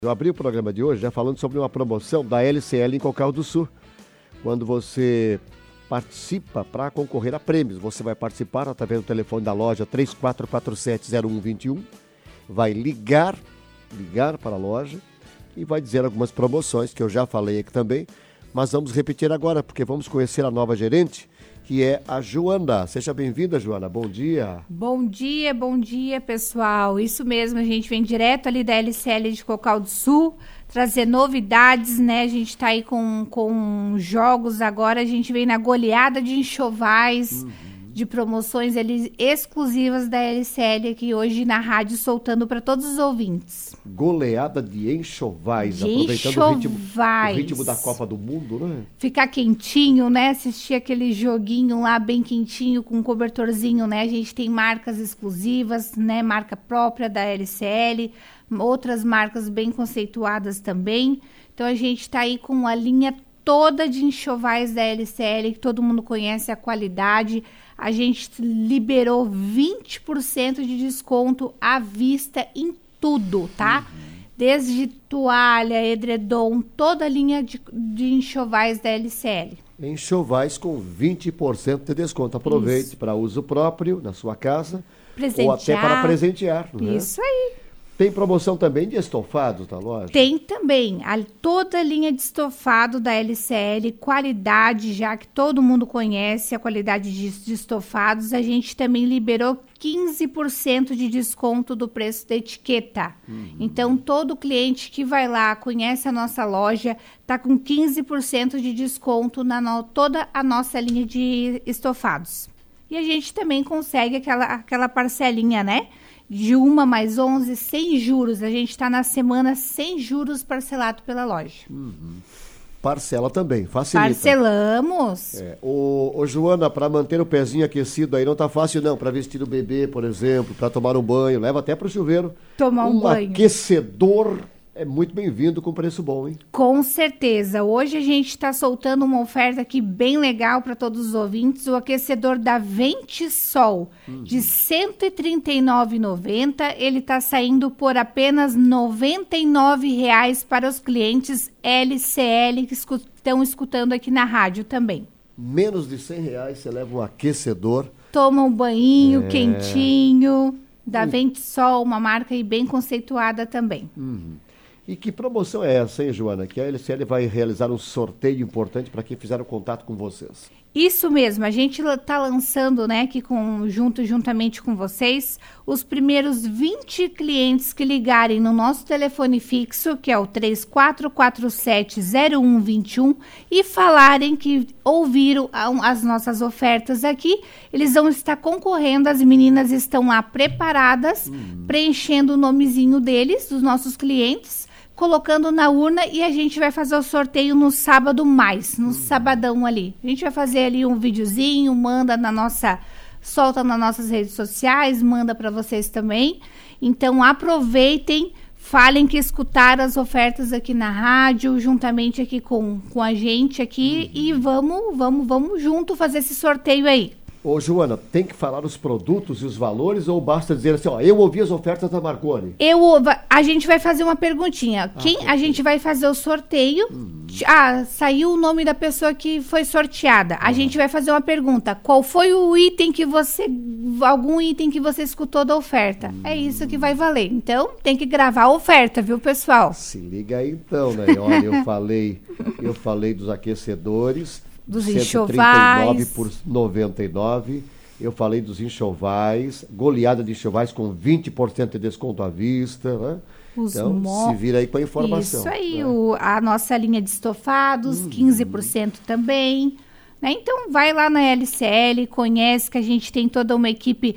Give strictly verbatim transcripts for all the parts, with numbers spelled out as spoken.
Eu abri o programa de hoje já falando sobre uma promoção da L C L em Cocal do Sul. Quando você participa para concorrer a prêmios, você vai participar através do telefone da loja três quatro quatro sete zero um dois um, vai ligar, ligar para a loja e vai dizer algumas promoções que eu já falei aqui também, mas vamos repetir agora porque vamos conhecer a nova gerente, que é a Joana. Seja bem-vinda, Joana. Bom dia. Bom dia, bom dia, pessoal. Isso mesmo, a gente vem direto ali da L C L de Cocal do Sul, trazer novidades, né? A gente está aí com, com jogos agora, a gente vem na goleada de enxovais, uhum. de promoções ali exclusivas da L C L aqui hoje na rádio, soltando para todos os ouvintes. Goleada de enxovais, de aproveitando enxovais. O, ritmo, o ritmo da Copa do Mundo, né? Ficar quentinho, né? Assistir aquele joguinho lá bem quentinho, com um cobertorzinho, né? A gente tem marcas exclusivas, né? Marca própria da L C L, outras marcas bem conceituadas também. Então, a gente está aí com a linha toda de enxovais da L C L, que todo mundo conhece a qualidade. A gente liberou vinte por cento de desconto à vista em tudo, tá? Uhum. Desde toalha, edredom, toda a linha de, de enxovais da L C L. Enxovais com vinte por cento de desconto. Aproveite para uso próprio na sua casa. Presentear. Ou até para presentear. Né? Isso aí. Tem promoção também de estofados na loja? Tem também. A, toda a linha de estofado da L C L, qualidade já que todo mundo conhece, a qualidade de, de estofados. A gente também liberou quinze por cento de desconto do preço da etiqueta. Uhum. Então, todo cliente que vai lá, conhece a nossa loja, tá com quinze por cento de desconto na no, toda a nossa linha de estofados. E a gente também consegue aquela, aquela parcelinha, né? De uma mais onze, sem juros. A gente está na semana sem juros parcelado pela loja. Uhum. Parcela também, facilita. Parcelamos. É. Ô, ô, Joana, para manter o pezinho aquecido aí não tá fácil não, para vestir o bebê, por exemplo, para tomar um banho, leva até para o chuveiro. Tomar um, um banho. Um aquecedor é muito bem-vindo com preço bom, hein? Com certeza. Hoje a gente está soltando uma oferta aqui bem legal para todos os ouvintes. O aquecedor da Ventisol, uhum. de cento e trinta e nove reais e noventa centavos. Ele está saindo por apenas noventa e nove reais para os clientes L C L que escu- estão escutando aqui na rádio também. Menos de cem reais você leva um aquecedor. Toma um banhinho é... quentinho. Da uhum. Ventisol, uma marca aí bem conceituada também. Uhum. E que promoção é essa, hein, Joana? Que a L C L vai realizar um sorteio importante para quem fizer o contato com vocês. Isso mesmo, a gente está lançando, né, aqui com, junto, juntamente com vocês, os primeiros vinte clientes que ligarem no nosso telefone fixo, que é o três quatro quatro sete zero um dois um, e falarem que ouviram as nossas ofertas aqui, eles vão estar concorrendo, as meninas estão lá preparadas, uhum. preenchendo o nomezinho deles, dos nossos clientes, colocando na urna e a gente vai fazer o sorteio no sábado mais, no uhum. sabadão ali. A gente vai fazer ali um videozinho, manda na nossa, solta nas nossas redes sociais, manda para vocês também. Então aproveitem, falem que escutaram as ofertas aqui na rádio, juntamente aqui com, com a gente aqui uhum. e vamos, vamos, vamos junto fazer esse sorteio aí. Ô, Joana, tem que falar os produtos e os valores ou basta dizer assim, ó, eu ouvi as ofertas da Marconi? Eu, a gente vai fazer uma perguntinha. Ah, Quem, a gente vai fazer o sorteio. Hum. Ah, saiu o nome da pessoa que foi sorteada. A uhum. gente vai fazer uma pergunta. Qual foi o item que você, algum item que você escutou da oferta? Hum. É isso que vai valer. Então, tem que gravar a oferta, viu, pessoal? Se liga aí então, né? Olha, eu falei, eu falei dos aquecedores... Dos cento e trinta e nove por noventa e nove. Eu falei dos enxovais, goleada de enxovais com vinte por cento de desconto à vista, né? Os então, mo... se vira aí com a informação. Isso aí, né? o, a nossa linha de estofados, uhum. quinze por cento também. Né? Então, vai lá na L C L, conhece que a gente tem toda uma equipe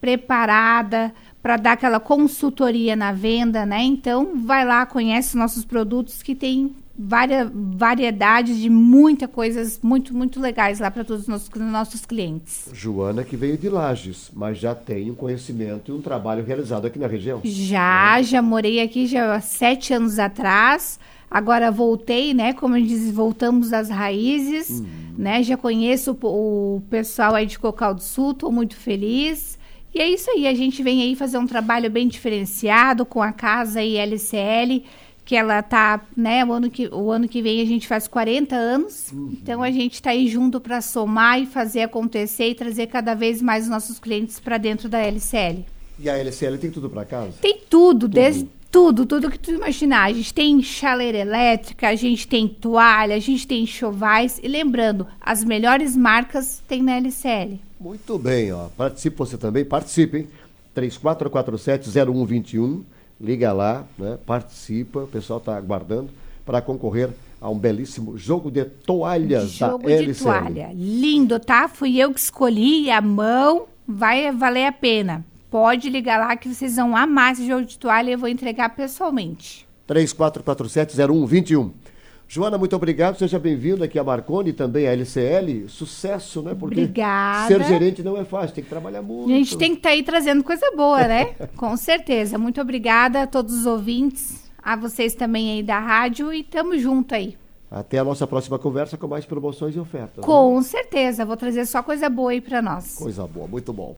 preparada para dar aquela consultoria na venda, né? Então, vai lá, conhece nossos produtos que tem várias variedades de muitas coisas muito, muito legais lá para todos os nossos, nossos clientes. Joana que veio de Lages, mas já tem um conhecimento e um trabalho realizado aqui na região. Já, é. já morei aqui já há sete anos atrás, agora voltei, né, como a gente diz, voltamos às raízes, uhum. né, já conheço o, o pessoal aí de Cocal do Sul, estou muito feliz. E é isso aí, a gente vem aí fazer um trabalho bem diferenciado com a casa aí L C L, que ela tá, né, o ano que, o ano que vem a gente faz quarenta anos, uhum. Então a gente está aí junto para somar e fazer acontecer e trazer cada vez mais os nossos clientes para dentro da L C L. E a L C L tem tudo para casa? Tem tudo, tudo. desde tudo, tudo que tu imaginar. A gente tem chaleira elétrica, a gente tem toalha, a gente tem enxovais. E lembrando, as melhores marcas tem na L C L. Muito bem, ó. Participe você também, participe, hein? três quatro quatro sete zero um dois um, liga lá, né? Participa, o pessoal está aguardando para concorrer a um belíssimo jogo de toalhas jogo da L C L. Jogo de toalha, lindo, tá? Fui eu que escolhi, a mão, vai valer a pena. Pode ligar lá que vocês vão amar esse jogo de toalha e eu vou entregar pessoalmente. três quatro quatro sete zero um dois um. Joana, muito obrigado. Seja bem-vinda aqui a Marconi e também a L C L. Sucesso, né? Porque Obrigada. Ser gerente não é fácil, tem que trabalhar muito. A gente tem que estar tá aí trazendo coisa boa, né? Com certeza. Muito obrigada a todos os ouvintes, a vocês também aí da rádio e tamo junto aí. Até a nossa próxima conversa com mais promoções e ofertas. Com né? certeza. Vou trazer só coisa boa aí para nós. Coisa boa, muito bom.